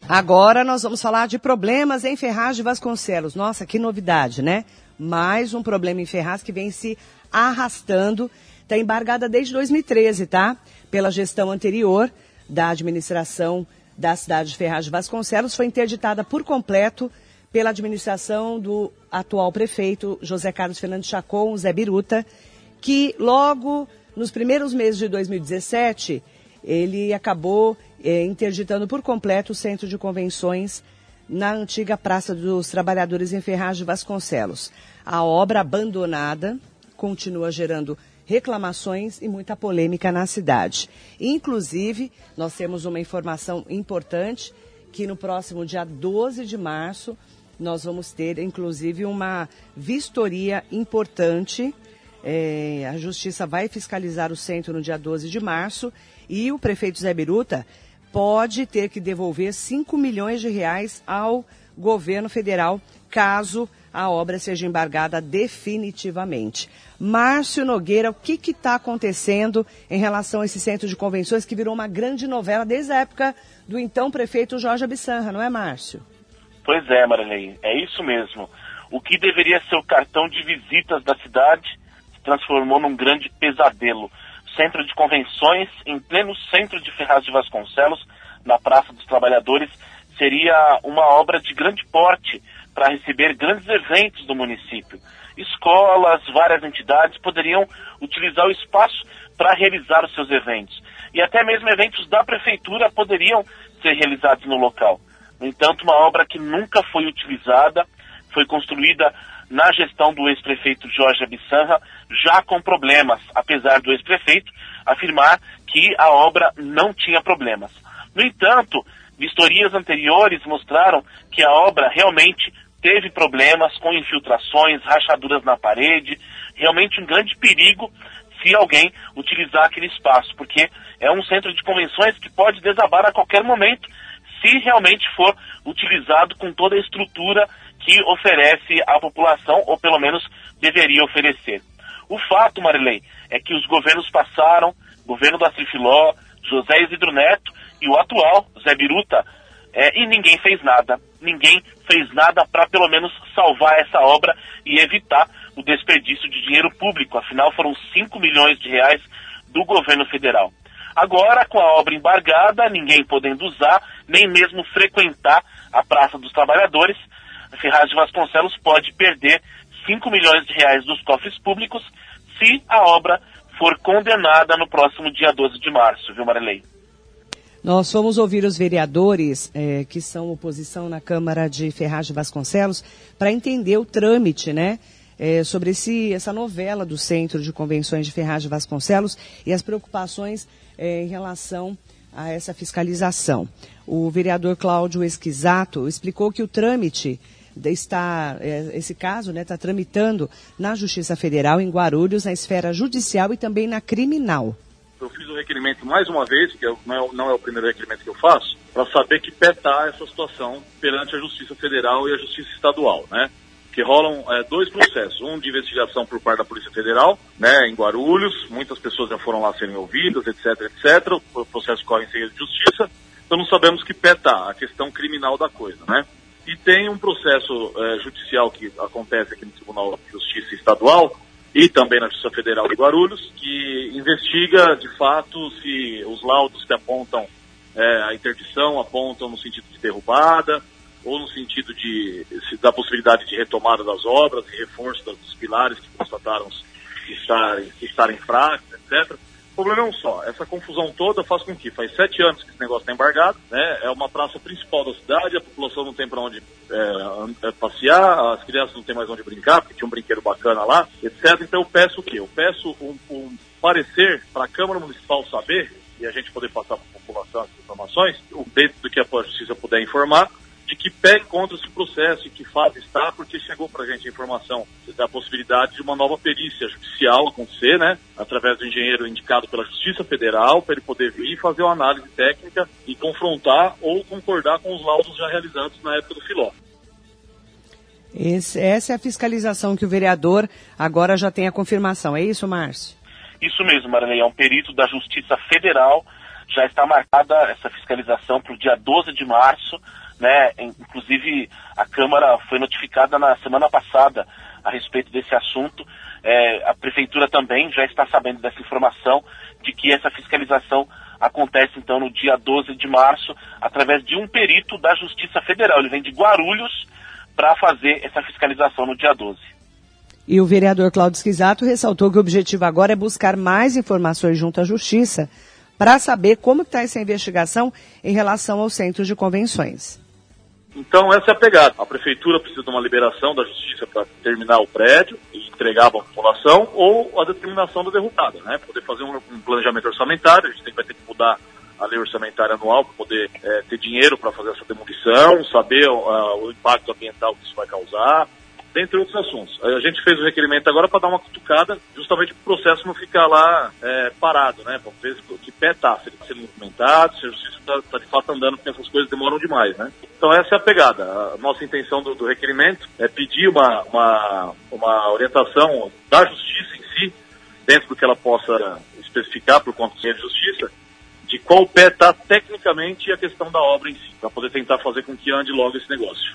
Agora nós vamos falar de problemas em Ferraz de Vasconcelos. Nossa, que novidade, né? Mais um problema em Ferraz que vem se arrastando. Está embargada desde 2013, tá? Pela gestão anterior da administração da cidade de Ferraz de Vasconcelos. Foi interditada por completo pela administração do atual prefeito José Carlos Fernandes Chacon, Zé Biruta, que logo nos primeiros meses de 2017, ele acabou interditando por completo o centro de convenções na antiga Praça dos Trabalhadores em Ferraz de Vasconcelos. A obra abandonada continua gerando reclamações e muita polêmica na cidade. Inclusive, nós temos uma informação importante que no próximo dia 12 de março nós vamos ter, inclusive, uma vistoria importante. A Justiça vai fiscalizar o centro no dia 12 de março e o prefeito Zé Biruta pode ter que devolver 5 milhões de reais ao governo federal, caso a obra seja embargada definitivamente. Márcio Nogueira, o que está acontecendo em relação a esse centro de convenções que virou uma grande novela desde a época do então prefeito Jorge Abissanra, não é, Márcio? Pois é, Marilei, é isso mesmo. O que deveria ser o cartão de visitas da cidade se transformou num grande pesadelo. Centro de convenções, em pleno centro de Ferraz de Vasconcelos, na Praça dos Trabalhadores, seria uma obra de grande porte para receber grandes eventos do município. Escolas, várias entidades poderiam utilizar o espaço para realizar os seus eventos. E até mesmo eventos da prefeitura poderiam ser realizados no local. No entanto, uma obra que nunca foi utilizada, foi construída na gestão do ex-prefeito Jorge Abissanra, já com problemas, apesar do ex-prefeito afirmar que a obra não tinha problemas. No entanto, vistorias anteriores mostraram que a obra realmente teve problemas com infiltrações, rachaduras na parede, realmente um grande perigo se alguém utilizar aquele espaço, porque é um centro de convenções que pode desabar a qualquer momento se realmente for utilizado com toda a estrutura que oferece à população, ou pelo menos deveria oferecer. O fato, Marilei, é que os governos passaram, governo da Trifiló, José Isidro Neto e o atual, Zé Biruta, e ninguém fez nada. Ninguém fez nada para pelo menos salvar essa obra e evitar o desperdício de dinheiro público. Afinal, foram 5 milhões de reais do governo federal. Agora, com a obra embargada, ninguém podendo usar, nem mesmo frequentar a Praça dos Trabalhadores, Ferraz de Vasconcelos pode perder 5 milhões de reais dos cofres públicos se a obra for condenada no próximo dia 12 de março, viu, Marilei? Nós fomos ouvir os vereadores que são oposição na Câmara de Ferraz de Vasconcelos para entender o trâmite, né? Sobre essa novela do Centro de Convenções de Ferraz de Vasconcelos e as preocupações em relação a essa fiscalização. O vereador Cláudio Esquisato explicou que o trâmite esse caso está tramitando na Justiça Federal em Guarulhos, na esfera judicial e também na criminal. Eu fiz um requerimento mais uma vez, que não é o primeiro requerimento que eu faço, para saber que pé está essa situação perante a Justiça Federal e a Justiça Estadual, né? Que rolam dois processos, um de investigação por parte da Polícia Federal, né, em Guarulhos, muitas pessoas já foram lá serem ouvidas, etc, etc, o processo corre em segredo de justiça, então não sabemos que pé está a questão criminal da coisa, né? E tem um processo judicial que acontece aqui no Tribunal de Justiça Estadual e também na Justiça Federal de Guarulhos, que investiga de fato se os laudos que apontam a interdição apontam no sentido de derrubada, ou no sentido da possibilidade de retomada das obras e reforço dos pilares que constataram estarem fracos, etc. O problema é um só, essa confusão toda faz com que, faz 7 anos que esse negócio está embargado, né? É uma praça principal da cidade, a população não tem para onde passear, as crianças não têm mais onde brincar, porque tinha um brinquedo bacana lá, etc. Então eu peço o quê? Eu peço um parecer para a Câmara Municipal saber, e a gente poder passar para a população essas informações, dentro do que a Justiça puder informar, de que pé encontra esse processo e que fase está, porque chegou para a gente a informação da possibilidade de uma nova perícia judicial acontecer, né, através do engenheiro indicado pela Justiça Federal, para ele poder vir e fazer uma análise técnica e confrontar ou concordar com os laudos já realizados na época do Filó. Essa é a fiscalização que o vereador agora já tem a confirmação, é isso, Márcio? Isso mesmo, Marilei, é um perito da Justiça Federal Já está marcada essa fiscalização para o dia 12 de março, né? Inclusive a Câmara foi notificada na semana passada a respeito desse assunto. A Prefeitura também já está sabendo dessa informação, de que essa fiscalização acontece então no dia 12 de março, através de um perito da Justiça Federal. Ele vem de Guarulhos para fazer essa fiscalização no dia 12. E o vereador Cláudio Esquisato ressaltou que o objetivo agora é buscar mais informações junto à Justiça para saber como está essa investigação em relação aos centros de convenções. Então essa é a pegada. A Prefeitura precisa de uma liberação da Justiça para terminar o prédio e entregar para a população, ou a determinação da derrubada, né? Poder fazer um planejamento orçamentário. A gente vai ter que mudar a lei orçamentária anual para poder ter dinheiro para fazer essa demolição, saber o impacto ambiental que isso vai causar, dentre outros assuntos. A gente fez o requerimento agora para dar uma cutucada, justamente para o processo não ficar lá parado, né? Para ver que pé está, se ele está sendo movimentado, se a Justiça está de fato andando, porque essas coisas demoram demais, né? Então essa é a pegada. A nossa intenção do requerimento é pedir uma orientação da Justiça em si, dentro do que ela possa especificar por conta de Justiça, de qual pé está tecnicamente a questão da obra em si, para poder tentar fazer com que ande logo esse negócio.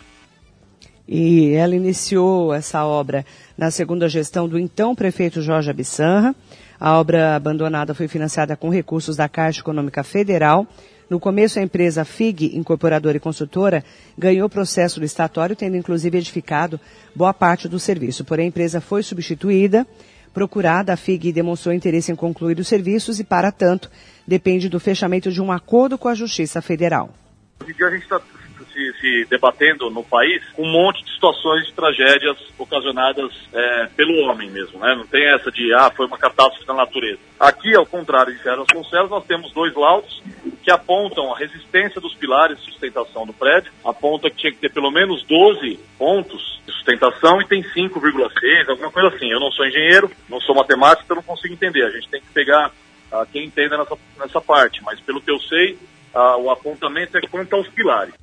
E ela iniciou essa obra na segunda gestão do então prefeito Jorge Abissanra. A obra abandonada foi financiada com recursos da Caixa Econômica Federal. No começo, a empresa FIG, incorporadora e construtora, ganhou processo licitatório, tendo inclusive edificado boa parte do serviço. Porém, a empresa foi substituída. Procurada, a FIG demonstrou interesse em concluir os serviços e, para tanto, depende do fechamento de um acordo com a Justiça Federal. Hoje em dia a gente está se debatendo no país com um monte de situações de tragédias ocasionadas pelo homem mesmo, né? Não tem essa de, foi uma catástrofe da natureza. Aqui, ao contrário de Ferraz Vasconcelos, nós temos 2 laudos que apontam a resistência dos pilares de sustentação do prédio, aponta que tinha que ter pelo menos 12 pontos de sustentação e tem 5,6, alguma coisa assim. Eu não sou engenheiro, não sou matemático, então não consigo entender. A gente tem que pegar quem entenda nessa parte, mas pelo que eu sei, o apontamento é quanto aos pilares.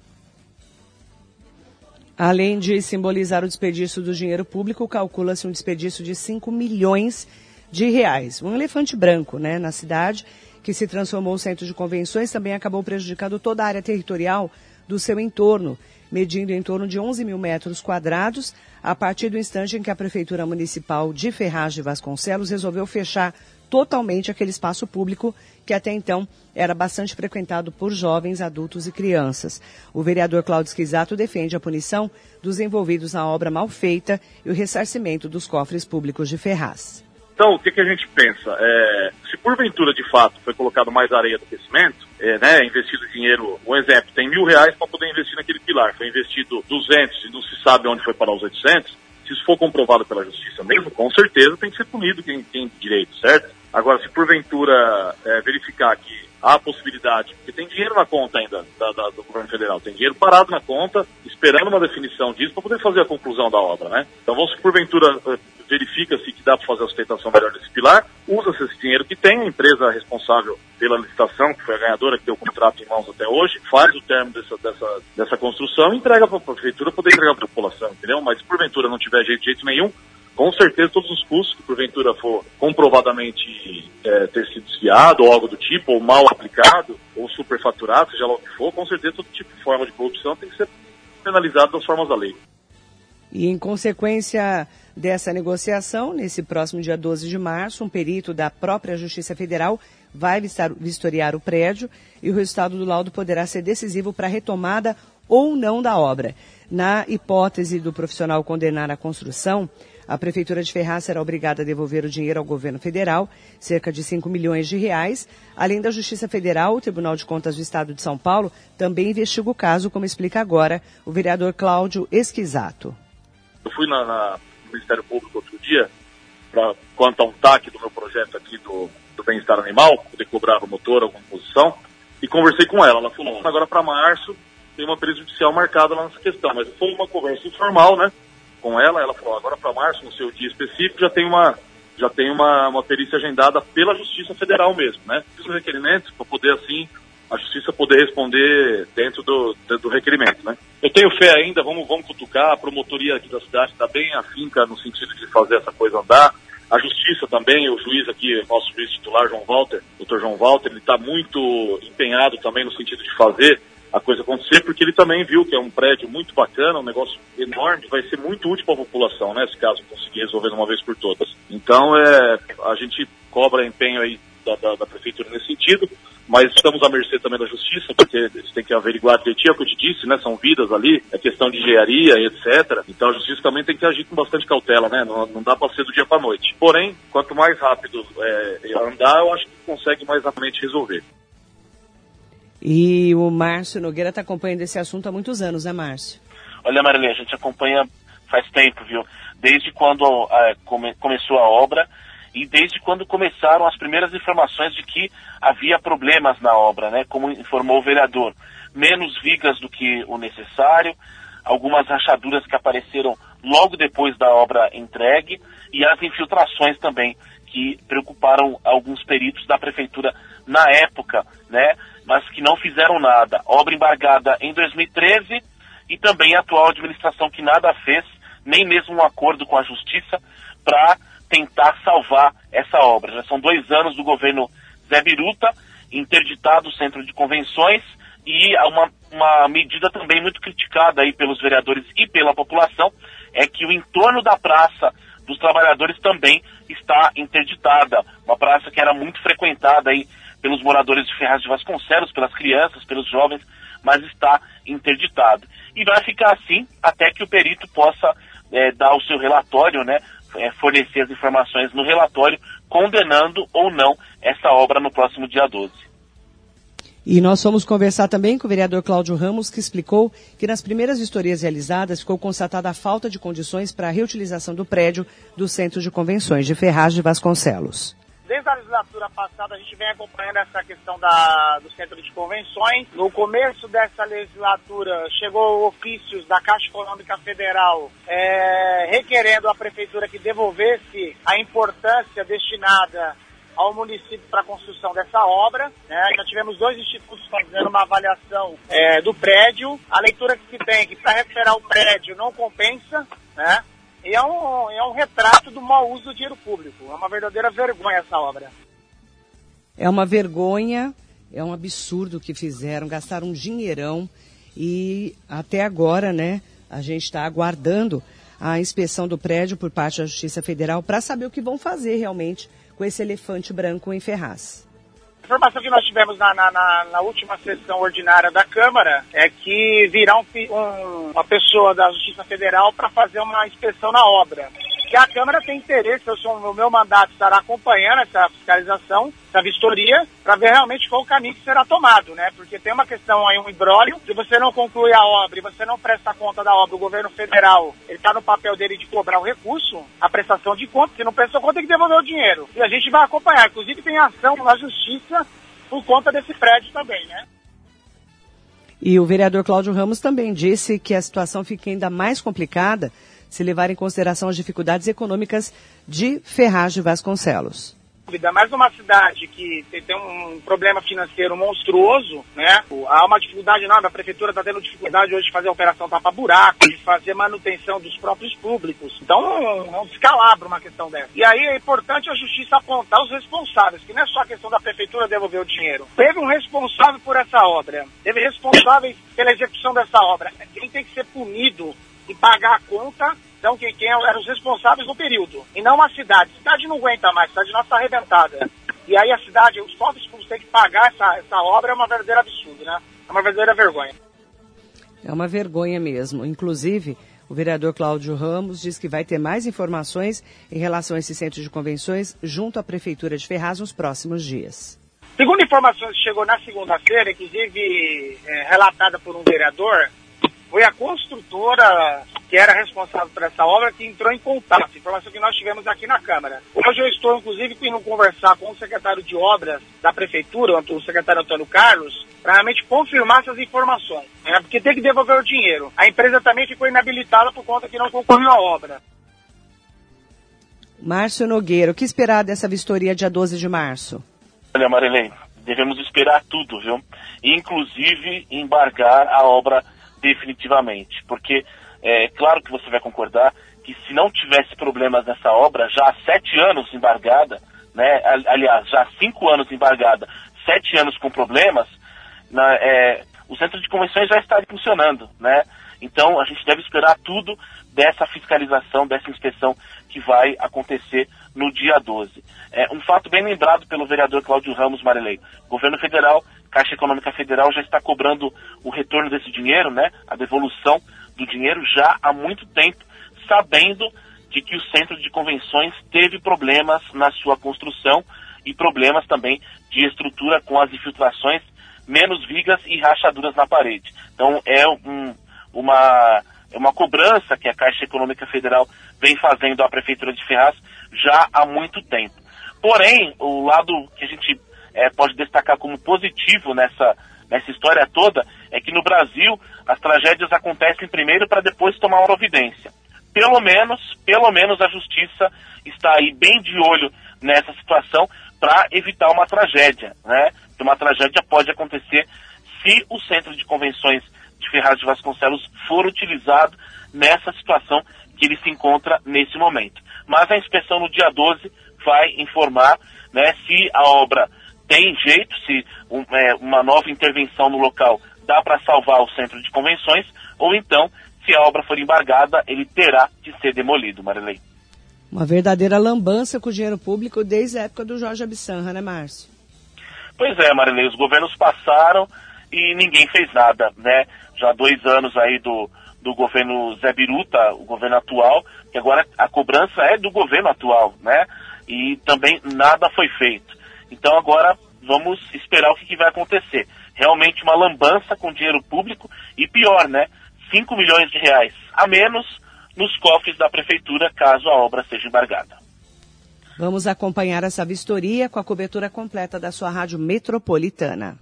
Além de simbolizar o desperdício do dinheiro público, calcula-se um desperdício de 5 milhões de reais. Um elefante branco, né, na cidade, que se transformou em centro de convenções, também acabou prejudicando toda a área territorial do seu entorno, medindo em torno de 11 mil metros quadrados, a partir do instante em que a Prefeitura Municipal de Ferraz de Vasconcelos resolveu fechar totalmente aquele espaço público que até então era bastante frequentado por jovens, adultos e crianças. O vereador Cláudio Esquisato defende a punição dos envolvidos na obra mal feita e o ressarcimento dos cofres públicos de Ferraz. Então, o que a gente pensa? Se porventura, de fato, foi colocado mais areia do que cimento, investido dinheiro, um exemplo, tem R$1.000 para poder investir naquele pilar, foi investido 200 e não se sabe onde foi parar os 800, se isso for comprovado pela Justiça mesmo, com certeza tem que ser punido quem tem direito, certo? Agora, se porventura verificar que há a possibilidade, porque tem dinheiro na conta ainda do governo federal, tem dinheiro parado na conta, esperando uma definição disso para poder fazer a conclusão da obra, né? Então, vamos, se porventura verifica-se que dá para fazer a sustentação melhor desse pilar, usa-se esse dinheiro que tem, a empresa responsável pela licitação, que foi a ganhadora, que deu o contrato em mãos até hoje, faz o término dessa construção e entrega para a prefeitura poder entregar para a população, entendeu? Mas se porventura não tiver jeito nenhum, com certeza todos os custos que porventura for comprovadamente ter sido desviado ou algo do tipo, ou mal aplicado, ou superfaturado, seja lá o que for, com certeza todo tipo de forma de corrupção tem que ser penalizado das formas da lei. E em consequência dessa negociação, nesse próximo dia 12 de março, um perito da própria Justiça Federal vai vistoriar o prédio e o resultado do laudo poderá ser decisivo para a retomada ou não da obra. Na hipótese do profissional condenar a construção, a Prefeitura de Ferraz será obrigada a devolver o dinheiro ao governo federal, cerca de 5 milhões de reais. Além da Justiça Federal, o Tribunal de Contas do Estado de São Paulo também investiga o caso, como explica agora o vereador Cláudio Esquisato. Eu fui no Ministério Público outro dia, quanto a um TAC do meu projeto aqui do bem-estar animal, poder cobrar o motor, alguma posição, e conversei com ela. Ela falou, agora para março tem uma perícia judicial marcada lá nessa questão, mas foi uma conversa informal, né? Com ela falou, agora para março, no seu dia específico, já tem uma perícia agendada pela Justiça Federal mesmo, né? Fiz um requerimento para poder, assim, a Justiça poder responder dentro do requerimento, né? Eu tenho fé ainda, vamos cutucar, a promotoria aqui da cidade está bem afinca no sentido de fazer essa coisa andar, A Justiça também, o juiz aqui, nosso juiz titular, Dr. João Walter, ele está muito empenhado também no sentido de fazer a coisa acontecer, porque ele também viu que é um prédio muito bacana, um negócio enorme, vai ser muito útil para a população, né, se caso conseguir resolver de uma vez por todas. Então, a gente cobra empenho aí da Prefeitura nesse sentido, mas estamos à mercê também da Justiça, porque eles têm que averiguar direitinho, é o que eu te disse, né, são vidas ali, é questão de engenharia, etc. Então a Justiça também tem que agir com bastante cautela, né, não dá para ser do dia para noite. Porém, quanto mais rápido andar, eu acho que consegue mais rapidamente resolver. E o Márcio Nogueira está acompanhando esse assunto há muitos anos, né, Márcio? Olha, Marilene, a gente acompanha faz tempo, viu? Desde quando começou a obra e desde quando começaram as primeiras informações de que havia problemas na obra, né? Como informou o vereador, menos vigas do que o necessário, algumas rachaduras que apareceram logo depois da obra entregue e as infiltrações também, que preocuparam alguns peritos da prefeitura na época, né? Mas que não fizeram nada. Obra embargada em 2013 e também a atual administração que nada fez, nem mesmo um acordo com a Justiça para tentar salvar essa obra. Já são 2 anos do governo Zé Biruta, interditado o centro de convenções, e uma medida também muito criticada aí pelos vereadores e pela população é que o entorno da Praça dos Trabalhadores também está interditada. Uma praça que era muito frequentada aí pelos moradores de Ferraz de Vasconcelos, pelas crianças, pelos jovens, mas está interditado. E vai ficar assim até que o perito possa dar o seu relatório, né, fornecer as informações no relatório, condenando ou não essa obra no próximo dia 12. E nós fomos conversar também com o vereador Cláudio Ramos, que explicou que nas primeiras vistorias realizadas ficou constatada a falta de condições para a reutilização do prédio do Centro de Convenções de Ferraz de Vasconcelos. Desde a legislatura passada, a gente vem acompanhando essa questão do Centro de Convenções. No começo dessa legislatura, chegou ofícios da Caixa Econômica Federal requerendo à Prefeitura que devolvesse a importância destinada ao município para a construção dessa obra. Já tivemos 2 institutos fazendo uma avaliação do prédio. A leitura que se tem é que para recuperar o prédio não compensa, né? E é um retrato do mau uso do dinheiro público. É uma verdadeira vergonha essa obra. É uma vergonha, é um absurdo o que fizeram, gastaram um dinheirão e até agora, né, a gente está aguardando a inspeção do prédio por parte da Justiça Federal para saber o que vão fazer realmente com esse elefante branco em Ferraz. A informação que nós tivemos na última sessão ordinária da Câmara é que virá uma pessoa da Justiça Federal para fazer uma inspeção na obra. E a Câmara tem interesse, o meu mandato estará acompanhando essa fiscalização, essa vistoria, para ver realmente qual o caminho que será tomado, né? Porque tem uma questão aí, um imbróglio, se você não conclui a obra e você não presta conta da obra, o governo federal, ele está no papel dele de cobrar o recurso, a prestação de conta, se não prestou conta tem que devolver o dinheiro. E a gente vai acompanhar, inclusive tem ação na Justiça por conta desse prédio também, né? E o vereador Cláudio Ramos também disse que a situação fica ainda mais complicada se levar em consideração as dificuldades econômicas de Ferraz de Vasconcelos. Ainda mais numa cidade que tem um problema financeiro monstruoso, né? Há uma dificuldade enorme, a prefeitura está tendo dificuldade hoje de fazer a operação tapa-buraco, de fazer manutenção dos próprios públicos. Então, é um descalabro uma questão dessa. E aí é importante a justiça apontar os responsáveis, que não é só a questão da prefeitura devolver o dinheiro. Teve um responsável por essa obra, teve responsáveis pela execução dessa obra. Quem tem que ser punido e pagar a conta, então quem eram os responsáveis no período, e não a cidade. A cidade não aguenta mais, a cidade nossa está arrebentada. E aí a cidade, os cofres públicos têm que pagar essa obra, é uma verdadeira absurdo, né? É uma verdadeira vergonha. É uma vergonha mesmo. Inclusive, o vereador Cláudio Ramos diz que vai ter mais informações em relação a esse centro de convenções junto à Prefeitura de Ferraz nos próximos dias. Segundo informações que chegou na segunda-feira, inclusive relatada por um vereador, foi a construtora que era responsável por essa obra que entrou em contato, informação que nós tivemos aqui na Câmara. Hoje eu estou, inclusive, indo conversar com o secretário de Obras da Prefeitura, o secretário Antônio Carlos, para realmente confirmar essas informações, né? Porque tem que devolver o dinheiro. A empresa também ficou inabilitada por conta que não concluiu a obra. Márcio Nogueira, o que esperar dessa vistoria dia 12 de março? Olha, Marilene, devemos esperar tudo, viu? Inclusive embargar a obra definitivamente, porque é claro que você vai concordar que que se não tivesse problemas nessa obra, já há 7 anos embargada, né, aliás, já há 5 anos embargada, 7 anos com problemas, o centro de convenções já estaria funcionando, né? Então a gente deve esperar tudo dessa fiscalização, dessa inspeção que vai acontecer no dia 12. Um fato bem lembrado pelo vereador Cláudio Ramos, Marilei. O governo federal, Caixa Econômica Federal, já está cobrando o retorno desse dinheiro, né? A devolução do dinheiro já há muito tempo, sabendo de que o centro de convenções teve problemas na sua construção e problemas também de estrutura com as infiltrações, menos vigas e rachaduras na parede. Então é uma cobrança que a Caixa Econômica Federal vem fazendo à Prefeitura de Ferraz já há muito tempo. Porém, o lado que a gente pode destacar como positivo nessa história toda é que no Brasil as tragédias acontecem primeiro para depois tomar uma providência. Pelo menos a Justiça está aí bem de olho nessa situação para evitar uma tragédia, né? Uma tragédia pode acontecer se o Centro de Convenções de Ferraz de Vasconcelos for utilizado nessa situação que ele se encontra nesse momento. Mas a inspeção no dia 12 vai informar, né, se a obra tem jeito, se uma nova intervenção no local dá para salvar o Centro de Convenções, ou então, se a obra for embargada, ele terá de ser demolido, Marilei. Uma verdadeira lambança com o dinheiro público desde a época do Jorge Abissanra, né, Márcio? Pois é, Marilei, os governos passaram e ninguém fez nada, né? Já há 2 anos aí do governo Zé Biruta, o governo atual, que agora a cobrança é do governo atual, né? E também nada foi feito. Então agora vamos esperar o que vai acontecer. Realmente uma lambança com dinheiro público e pior, né? 5 milhões de reais a menos nos cofres da prefeitura caso a obra seja embargada. Vamos acompanhar essa vistoria com a cobertura completa da sua Rádio Metropolitana.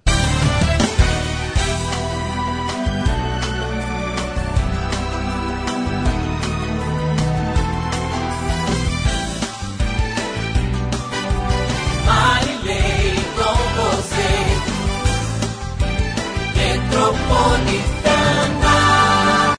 Marilei com você, Metropolitana.